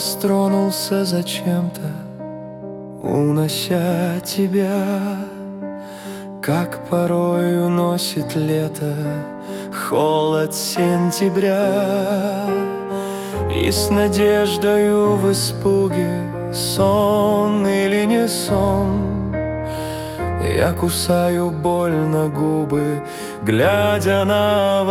поезд тронулся зачем-то, унося тебя, как порой уносит лето холод сентября. И с надеждою в испуге, сон или не сон, я кусаю больно губы, глядя на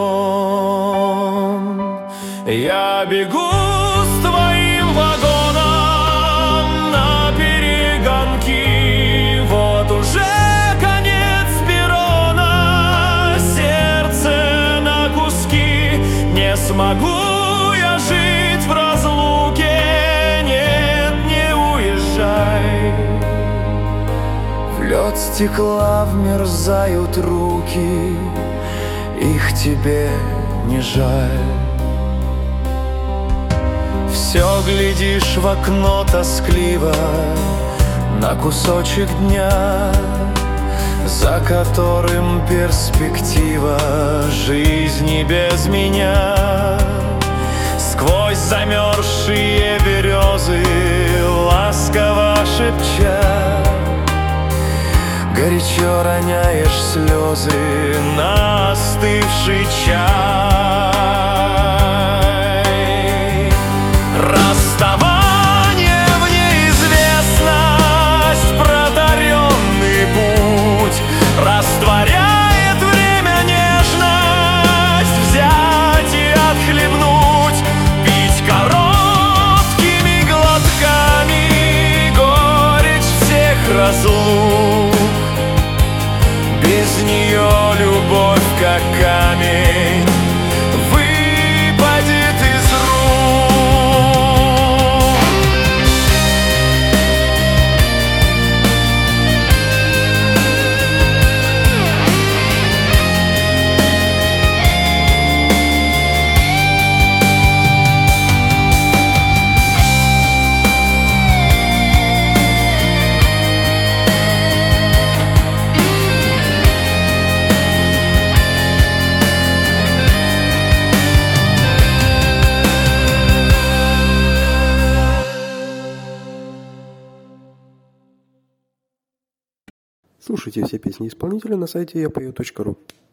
вагон. Я бегу с твоим вагоном на перегонки, вот уже конец перрона, сердце на куски. Не смогу я жить в разлуке, нет, не уезжай. В лед стекла вмерзают руки, их тебе не жаль. Все глядишь в окно тоскливо на кусочек дня, за которым перспектива жизни без меня. Сквозь замерзшие березы, ласково шепча, горячо роняешь слезы на остывший чай. Расставание в неизвестность, протаренный путь растворяет время нежность, взять и отхлебнуть, пить короткими глотками горечь всех разлук. Без нее любовь, как камень, выпадет из рук. Слушайте все песни исполнителя на сайте yapою.ru.